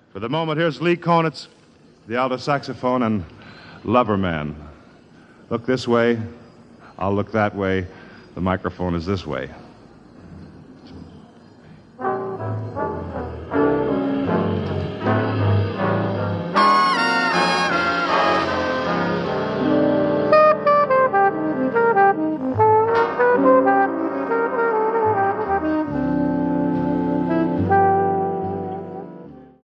For the moment, here's Lee Konitz, the alto saxophone, and Lover Man. Look this way, I'll look that way, the microphone is this way.